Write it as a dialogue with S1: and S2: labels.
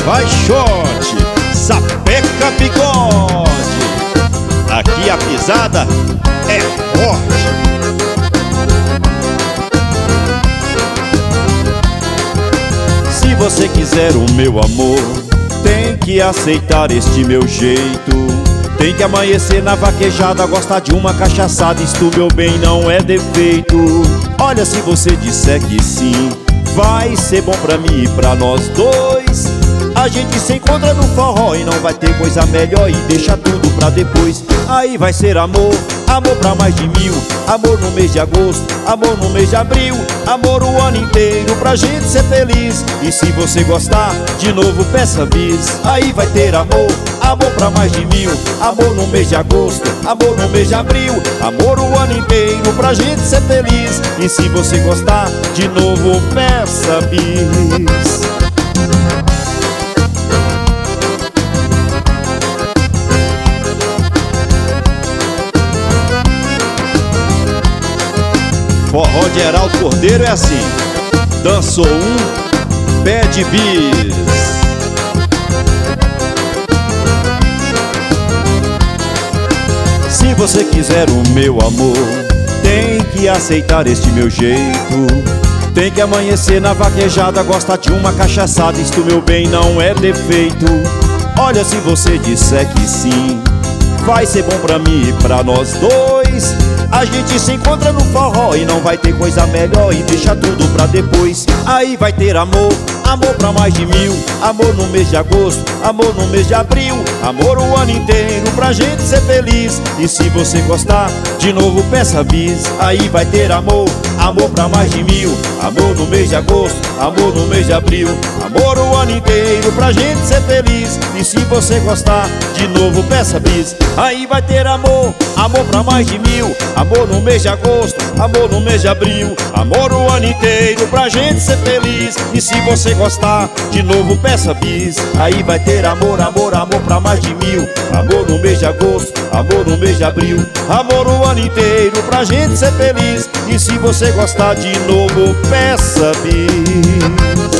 S1: vai short, sapeca bigode. Aqui a pisada é forte. Se você quiser o meu amor, tem que aceitar este meu jeito. Tem que amanhecer na vaquejada, gostar de uma cachaçada. Isto, meu bem, não é defeito. Olha, se você disser que sim, vai ser bom pra mim e pra nós dois. A gente se encontra no forró e não vai ter coisa melhor, e deixa tudo pra depois. Aí vai ser amor, amor pra mais de 1000. Amor no mês de agosto, amor no mês de abril. Amor o ano inteiro pra gente ser feliz. E se você gostar, de novo peça bis. Aí vai ter amor, amor pra mais de 1000. Amor no mês de agosto, amor no mês de abril. Amor o ano inteiro pra gente ser feliz. E se você gostar, de novo peça bis. Forró de Heraldo Cordeiro é assim: dançou um, pede bis. Se você quiser o meu amor, tem que aceitar este meu jeito. Tem que amanhecer na vaquejada, gostar de uma cachaçada. Isto, meu bem, não é defeito. Olha, se você disser que sim, vai ser bom pra mim e pra nós dois. A gente se encontra no forró e não vai ter coisa melhor, e deixa tudo pra depois. Aí vai ter amor, amor pra mais de 1000. Amor no mês de agosto, amor no mês de abril. Amor o ano inteiro pra gente ser feliz. E se você gostar, de novo peça bis. Aí vai ter amor, amor pra mais de 1000. Amor no mês de agosto, amor no mês de abril. Amor o ano inteiro pra gente ser feliz. E se você gostar, de novo peça bis. Aí vai ter amor, amor pra mais de 1000. Amor no mês de agosto, amor no mês de abril. Amor o ano inteiro pra gente ser feliz. E se você gostar, de novo peça bis. Aí vai ter amor, amor, amor pra mais de 1000. Amor no mês de agosto, amor no mês de abril. Amor o ano inteiro pra gente ser feliz. E se você gostar, de novo peça bis.